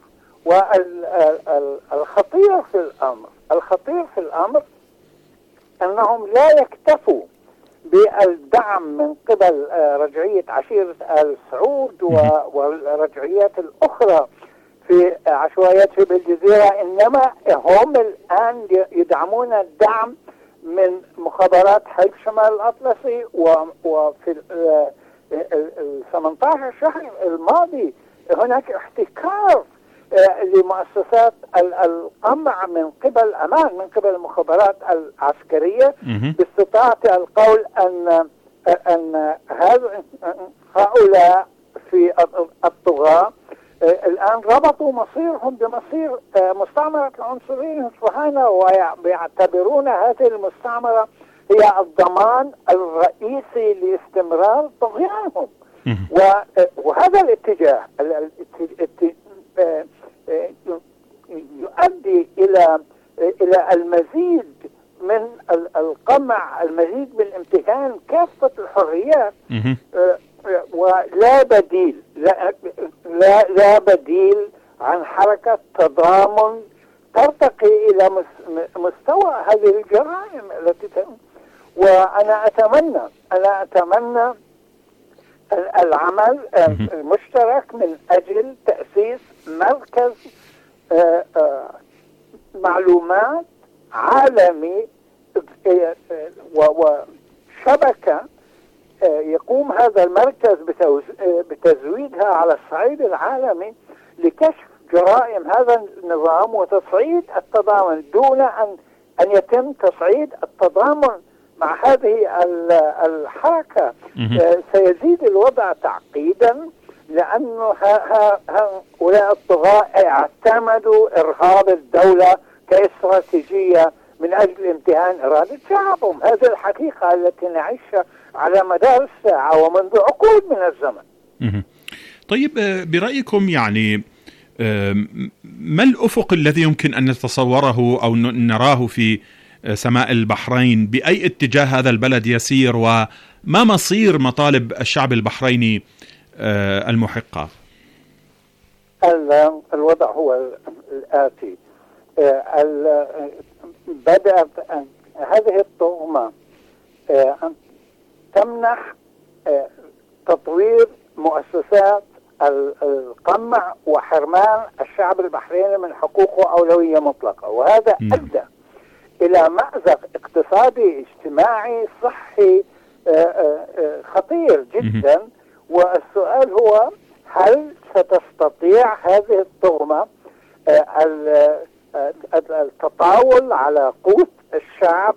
والخطير في الأمر الخطير في الأمر أنهم لا يكتفوا بالدعم من قبل رجعية عشيرة آل سعود والرجعيات الأخرى في عشوائيات شبه الجزيرة، إنما هم الآن يدعمون الدعم من مخابرات حلف شمال الأطلسي. وفي ال ثمانية عشر شهر الماضي هناك احتكار لمؤسسات القمع من قبل أمان من قبل المخابرات العسكرية، باستطاعة القول أن أن هؤلاء في الطغاة الآن ربطوا مصيرهم بمصير مستعمرة العنصريين الصهاينة، ويعتبرون هذه المستعمرة هي الضمان الرئيسي لاستمرار طغيانهم. وهذا الاتجاه يؤدي إلى إلى المزيد من القمع، المزيد من امتهان كافة الحريات. ولا بديل لا, لا, لا بديل عن حركة تضامن ترتقي إلى مستوى هذه الجرائم التي ت... وأنا أتمنى أنا أتمنى العمل المشترك من أجل تأسيس مركز معلومات عالمي وشبكة يقوم هذا المركز بتزويدها على الصعيد العالمي لكشف جرائم هذا النظام وتصعيد التضامن، دون أن أن يتم تصعيد التضامن مع هذه الحركة. سيزيد الوضع تعقيدا، لأنه هؤلاء الطغاة اعتمدوا إرهاب الدولة كاستراتيجية من أجل امتهان إرادة شعبهم. هذه الحقيقة التي نعيشها على مدار الساعة ومنذ عقود من الزمن. طيب برأيكم يعني ما الأفق الذي يمكن أن نتصوره أو نراه في سماء البحرين؟ بأي اتجاه هذا البلد يسير، وما مصير مطالب الشعب البحريني المحقة؟ الوضع هو الآتي. بدأت هذه الطغمة أن تمنح تطوير مؤسسات القمع وحرمان الشعب البحريني من حقوقه أولوية مطلقة، وهذا أدى إلى مأزق اقتصادي اجتماعي صحي خطير جدا. والسؤال هو هل ستستطيع هذه الطغمة التطاول على قوت الشعب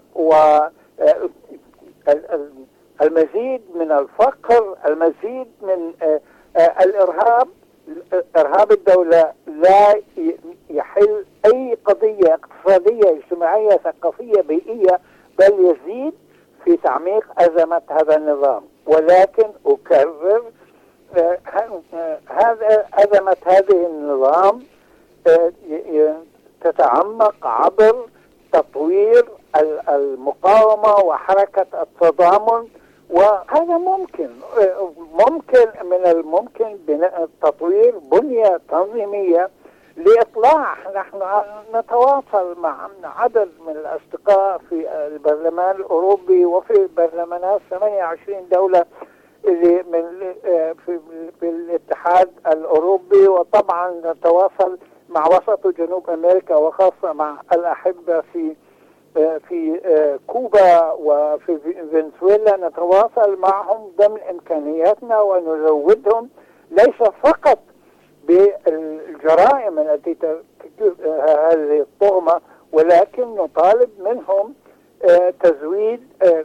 والمزيد من الفقر، المزيد من الإرهاب؟ إرهاب الدولة لا يحل أي قضية اقتصادية اجتماعية ثقافية بيئية، بل يزيد في تعميق أزمة هذا النظام. ولكن أكرر هذا أزمة هذه النظام تتعمق عبر تطوير المقاومة وحركة التضامن، وهذا ممكن ممكن من الممكن بناء تطوير بنية تنظيمية لإطلاع. نحن نتواصل مع عدد من الأصدقاء في البرلمان الأوروبي وفي برلمانات ثمانية وعشرين دولة اللي من في, في الاتحاد الأوروبي، وطبعا نتواصل مع وسط وجنوب أمريكا، وخاصة مع الأحبة في في كوبا وفي فنزويلا. نتواصل معهم ضمن إمكانياتنا ونزودهم ليس فقط بالجرائم التي ترتكب هذه الطغمة، ولكن نطالب منهم تزويد،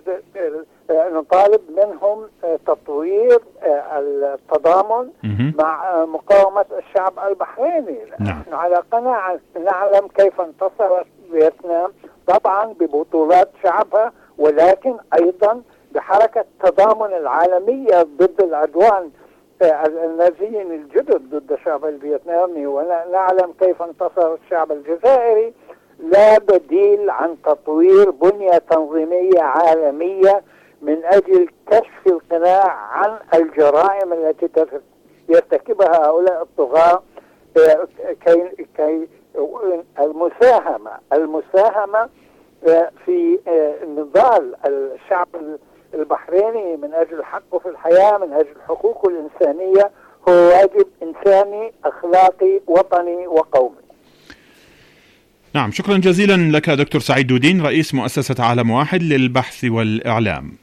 نطالب منهم تطوير التضامن مع مقاومة الشعب البحريني. نحن على قناعة نعلم كيف انتصرت فيتنام، طبعا ببطولات شعبها، ولكن أيضا بحركة التضامن العالمية ضد العدوان النازيين الجدد ضد الشعب الفيتنامي. ونعلم كيف انتصر الشعب الجزائري. لا بديل عن تطوير بنية تنظيمية عالمية من أجل كشف القناع عن الجرائم التي يرتكبها هؤلاء الطغاة، كي, كي المساهمة المساهمة في نضال الشعب البحريني من أجل حقه في الحياة، من أجل حقوقه الإنسانية، هو واجب إنساني أخلاقي وطني وقومي. نعم، شكرا جزيلا لك دكتور سعيد دودين، رئيس مؤسسة عالم واحد للبحث والإعلام.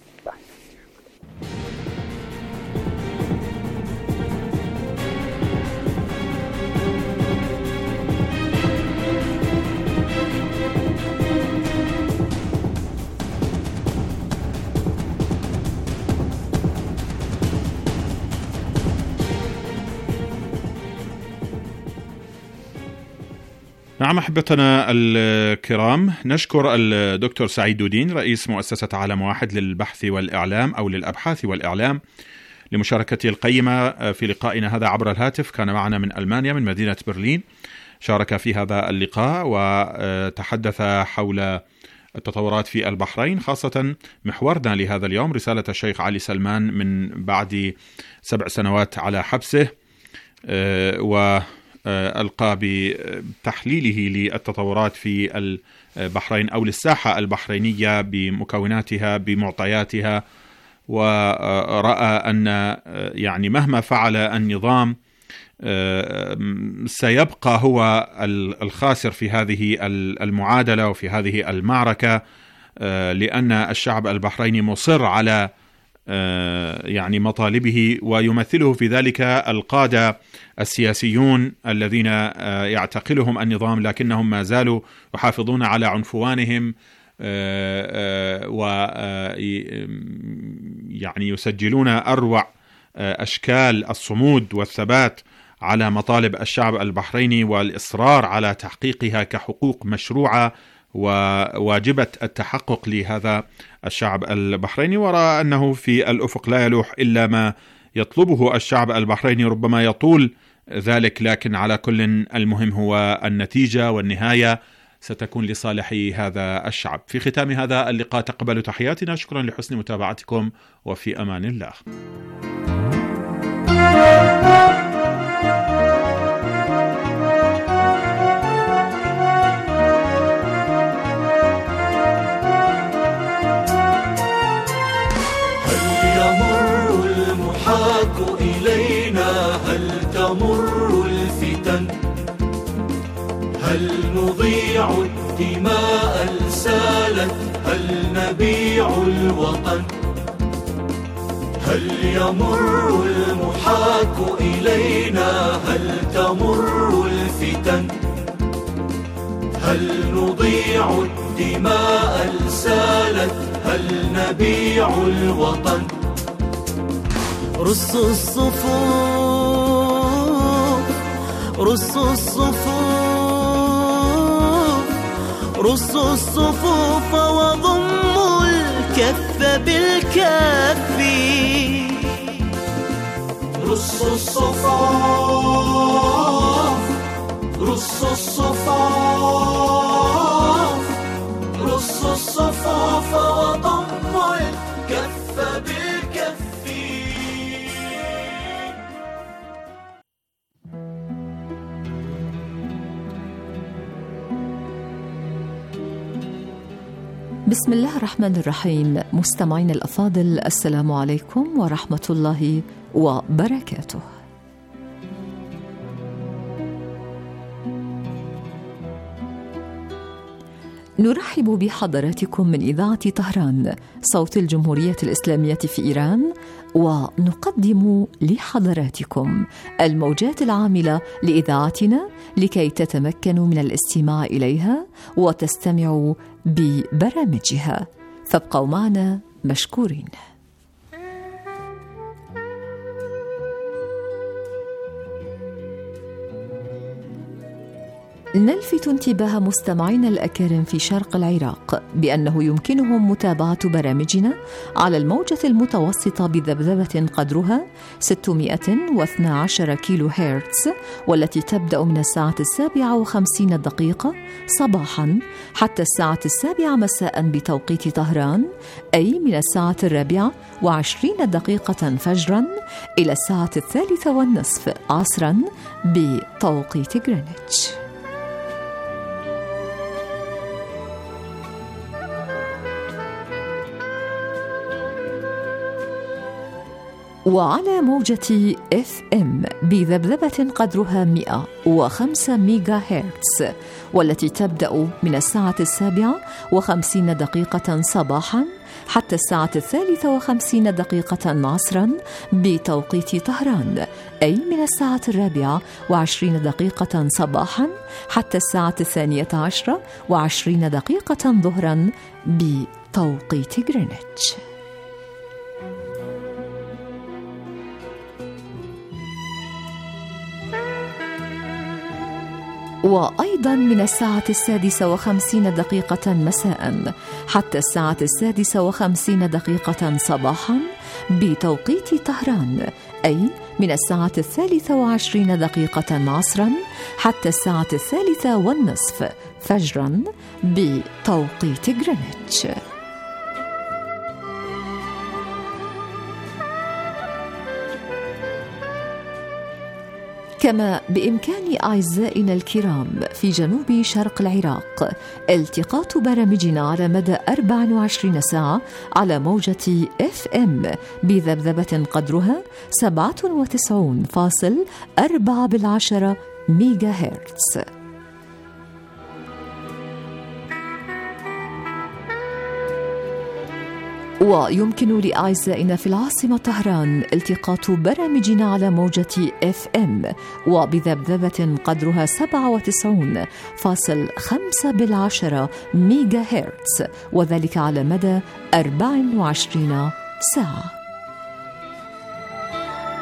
نعم أحبتنا الكرام، نشكر الدكتور سعيد دودين رئيس مؤسسة عالم واحد للبحث والإعلام أو للأبحاث والإعلام لمشاركته القيمة في لقائنا هذا عبر الهاتف. كان معنا من ألمانيا من مدينة برلين، شارك في هذا اللقاء وتحدث حول التطورات في البحرين، خاصة محورنا لهذا اليوم رسالة الشيخ علي سلمان من بعد سبع سنوات على حبسه، و ألقى بتحليله للتطورات في البحرين أو للساحة البحرينية بمكوناتها بمعطياتها، ورأى أن يعني مهما فعل النظام سيبقى هو الخاسر في هذه المعادلة وفي هذه المعركة، لأن الشعب البحريني مصر على يعني مطالبه، ويمثله في ذلك القادة السياسيون الذين يعتقلهم النظام لكنهم ما زالوا يحافظون على عنفوانهم و يعني يسجلون أروع أشكال الصمود والثبات على مطالب الشعب البحريني والإصرار على تحقيقها كحقوق مشروعة وواجبة التحقق لهذا الشعب البحريني، ورأى أنه في الأفق لا يلوح إلا ما يطلبه الشعب البحريني، ربما يطول ذلك، لكن على كل المهم هو النتيجة والنهاية ستكون لصالح هذا الشعب. في ختام هذا اللقاء تقبلوا تحياتنا، شكرا لحسن متابعتكم وفي أمان الله. هل تمر الفتن؟ هل نضيع الدماء السالت؟ هل نبيع الوطن؟ هل يمر المحاك إلينا؟ هل تمر الفتن؟ هل نضيع الدماء السالت؟ هل نبيع الوطن؟ رصوا الصفوف، رصوا الصفوف، رصوا الصفوف وضموا الكف بالكف. رصوا الصفوف، رصوا الصفوف، رصوا الصفوف وضموا الكف بالكف. بسم الله الرحمن الرحيم. مستمعين الأفاضل، السلام عليكم ورحمة الله وبركاته. نرحب بحضراتكم من إذاعة طهران صوت الجمهورية الإسلامية في إيران، ونقدم لحضراتكم الموجات العاملة لإذاعتنا لكي تتمكنوا من الاستماع إليها وتستمعوا ببرامجها، فابقوا معنا مشكورين. نلفت انتباه مستمعينا الأكارم في شرق العراق بأنه يمكنهم متابعة برامجنا على الموجة المتوسطة بذبذبة قدرها ستمائة واثني عشر كيلو هرتز، والتي تبدأ من الساعة السابعة وخمسين دقيقة صباحا حتى الساعة السابعة مساء بتوقيت طهران، أي من الساعة الرابعة وعشرين دقيقة فجرا إلى الساعة الثالثة والنصف عصرا بتوقيت غرينتش. وعلى موجة إف إم بذبذبة قدرها مئة وخمسة ميجا هرتز، والتي تبدأ من الساعة السابعة وخمسين دقيقة صباحا حتى الساعة الثالثة وخمسين دقيقة عصرا بتوقيت طهران، أي من الساعة الرابعة وعشرين دقيقة صباحا حتى الساعة الثانية عشرة وعشرين دقيقة ظهرا بتوقيت غرينتش. وأيضا من الساعة السادسة وخمسين دقيقة مساء حتى الساعة السادسة وخمسين دقيقة صباحا بتوقيت طهران، أي من الساعة الثالثة وعشرين دقيقة عصرا حتى الساعة الثالثة والنصف فجرا بتوقيت غرينتش. كما بإمكان أعزائنا الكرام في جنوب شرق العراق التقاط برامجنا على مدى أربع وعشرين ساعة على موجة إف إم بذبذبة قدرها سبعة وتسعين فاصل أربعة بالعشرة ميجا هرتز. ويمكن لأعزائنا في العاصمة طهران التقاط برامجنا على موجة إف إم وبذبذبة قدرها سبعة وتسعين فاصل خمسة بالعشرة ميجا هرتز، وذلك على مدى أربع وعشرين ساعة.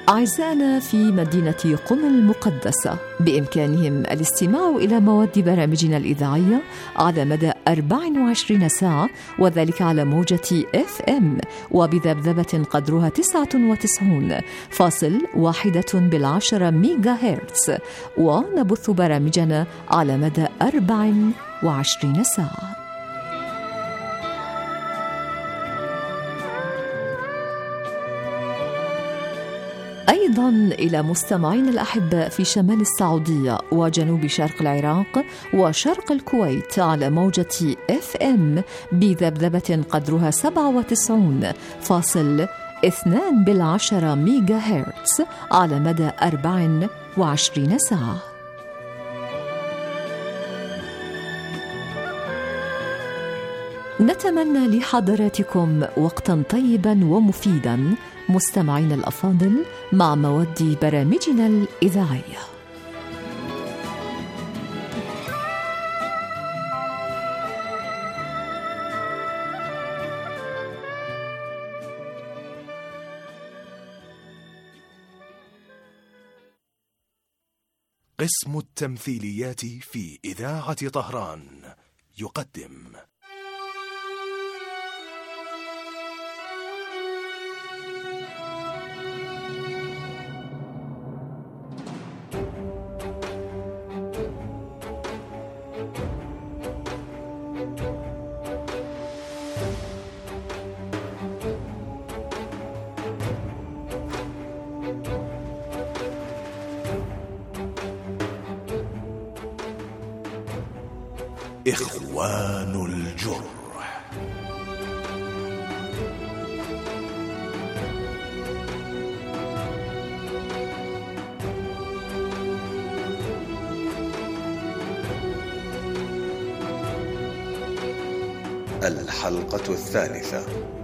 أعزائنا في مدينة قم المقدسة، بإمكانهم الاستماع إلى مواد برامجنا الإذاعية على مدى أربع وعشرين ساعة، وذلك على موجة إف إم وبذبذبة قدرها تسعة وتسعون فاصل واحدة بالعشرة ميجا هرتز، ونبث برامجنا على مدى أربع وعشرين ساعة. أيضاً إلى مستمعين الأحباء في شمال السعودية وجنوب شرق العراق وشرق الكويت على موجة إف إم بذبذبة قدرها سبعة وتسعون فاصل اثنان بالعشرة ميجا هرتز على مدى أربع وعشرين ساعة. نتمنى لحضراتكم وقتاً طيباً ومفيداً مستمعين الأفاضل مع مواد برامجنا الإذاعية. قسم التمثيليات في إذاعة طهران يقدم إخوان الجرح. الحلقة الثالثة.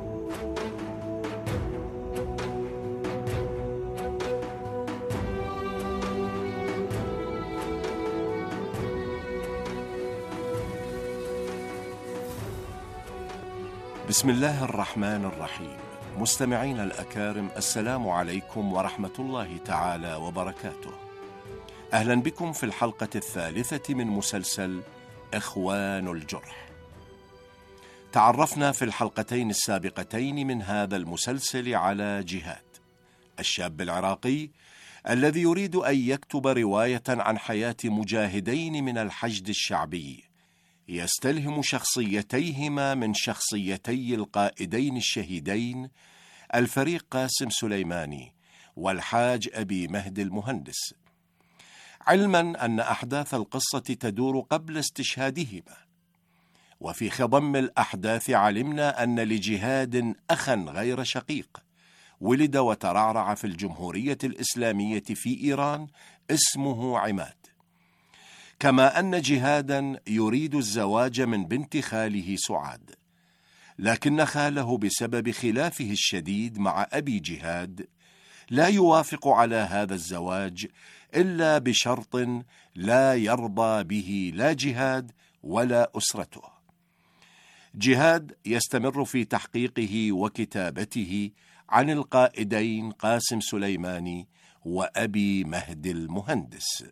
بسم الله الرحمن الرحيم. مستمعين الأكارم، السلام عليكم ورحمة الله تعالى وبركاته. أهلا بكم في الحلقة الثالثة من مسلسل إخوان الجرح. تعرفنا في الحلقتين السابقتين من هذا المسلسل على جهاد، الشاب العراقي الذي يريد أن يكتب رواية عن حياة مجاهدين من الحشد الشعبي يستلهم شخصيتيهما من شخصيتي القائدين الشهيدين الفريق قاسم سليماني والحاج أبي مهدي المهندس، علما أن أحداث القصة تدور قبل استشهادهما. وفي خضم الأحداث علمنا أن لجهاد أخا غير شقيق ولد وترعرع في الجمهورية الإسلامية في إيران اسمه عماد، كما أن جهادا يريد الزواج من بنت خاله سعاد، لكن خاله بسبب خلافه الشديد مع أبي جهاد لا يوافق على هذا الزواج إلا بشرط لا يرضى به لا جهاد ولا أسرته. جهاد يستمر في تحقيقه وكتابته عن القائدين قاسم سليماني وأبي مهدي المهندس.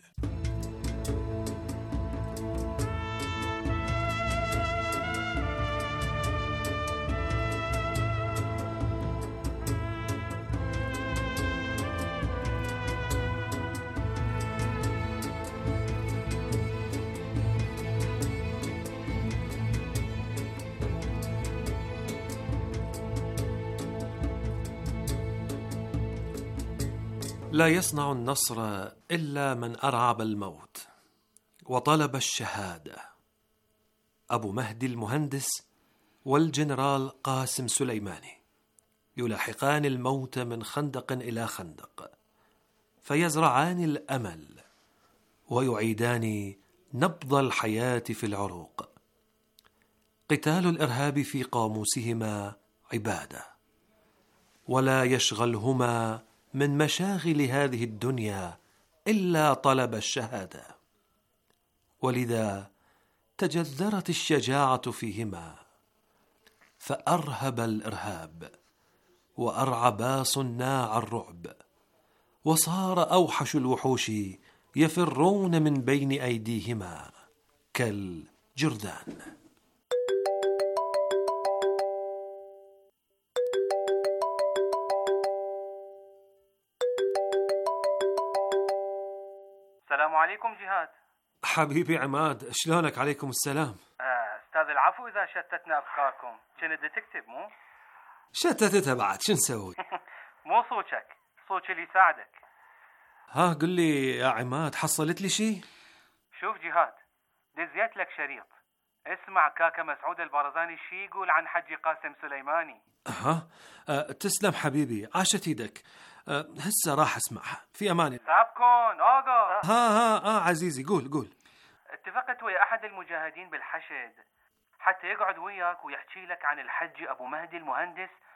لا يصنع النصر إلا من أرعب الموت وطلب الشهادة. أبو مهدي المهندس والجنرال قاسم سليماني يلاحقان الموت من خندق إلى خندق، فيزرعان الأمل ويعيدان نبض الحياة في العروق. قتال الإرهاب في قاموسهما عبادة، ولا يشغلهما من مشاغل هذه الدنيا إلا طلب الشهادة، ولذا تجذرت الشجاعة فيهما، فأرهب الإرهاب وأرعبا صناع الرعب، وصار أوحش الوحوش يفرون من بين أيديهما كالجرذان. السلام عليكم جهاد. حبيبي عماد، شلونك؟ عليكم السلام. آه، أستاذ العفو إذا شتتنا أفكاركم. كنت تكتب مو؟ شتتتها بعد، شو نسوي؟ مو صوتك، صوتك اللي يساعدك. ها قل لي يا عماد، حصلت لي شي؟ شوف جهاد، دزيت لك شريط، اسمع كاكا مسعود البرزاني شي يقول عن حجي قاسم سليماني. ها أه تسلم حبيبي، عاشت ايدك. أه هسه راح اسمعها في امان. سابكون اوغو. ها ها اه عزيزي، قول قول. اتفقت ويا احد المجاهدين بالحشد حتى يقعد وياك ويحكي لك عن الحج ابو مهدي المهندس